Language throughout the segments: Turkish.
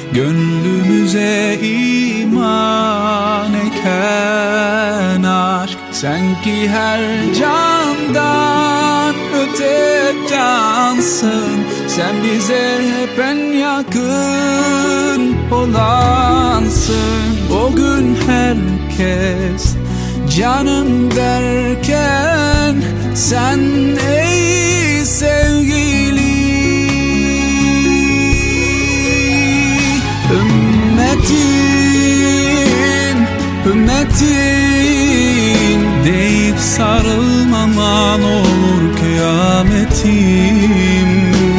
Gönlümüze iman eken aşk, sen ki her candan öte cansın. Sen bize hep en yakın olansın. O gün herkes canım derken, sen ey sevgili. Ümmetin deyip sarılmaman olur kıyametim.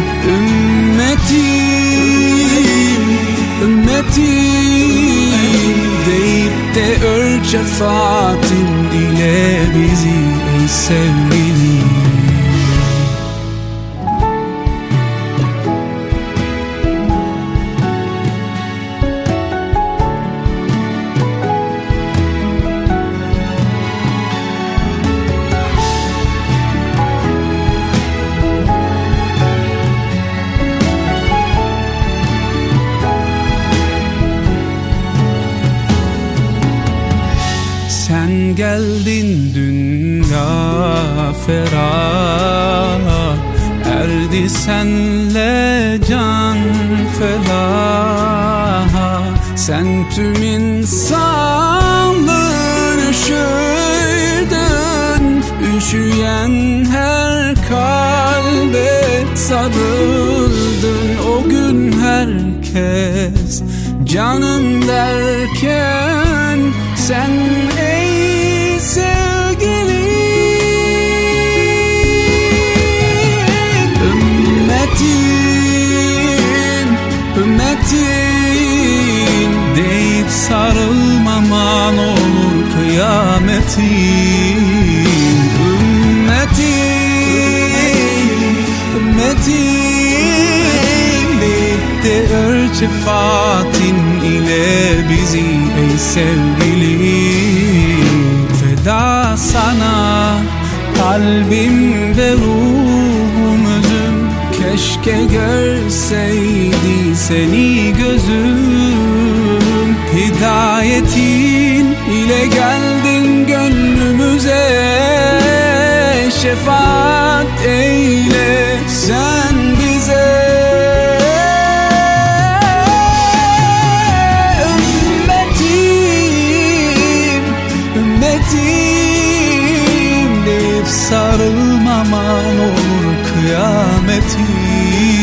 Ümmetim deyip de ör şefaatin ile bizi ey sevgili. Sen geldin dünya ferah, erdi senle can felah. Sen tüm insanlığın üşüdün, üşüyen her kalbe sarıldın. O gün herkes canım derken, sen ey sevgili. Ümmetin deyip sarılmaman olur kıyametin. Ümmetin deyip de ör şefaatin ile bizi ey sevgili. Feda sana kalbim ve ruhum özüm, keşke görseydi seni gözüm. Hidayetin ile geldin gönlümüze, şefaat eyle sen bize. Ümmetim deyip sarılmaman olur kıyametin.